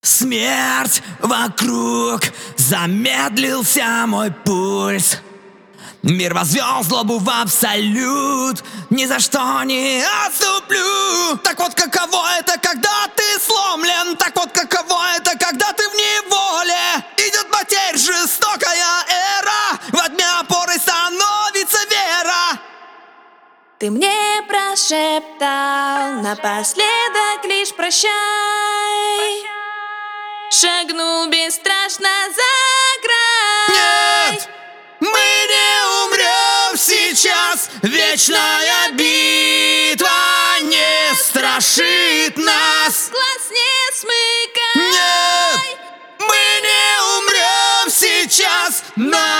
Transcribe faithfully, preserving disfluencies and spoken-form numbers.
Смерть вокруг, замедлился мой пульс. Мир возвел злобу в абсолют, ни за что не отступлю. Так вот каково это, когда ты сломлен. Так вот каково это, когда ты в неволе. Идет потерь, жестокая эра. Во тьме опорой становится вера. Ты мне прошептал напоследок лишь прощай. Шагнул бесстрашно за край. Нет, мы не умрем сейчас. Вечная битва не страшит нас. Глаз не смыкай. Нет, мы не умрем сейчас. Нас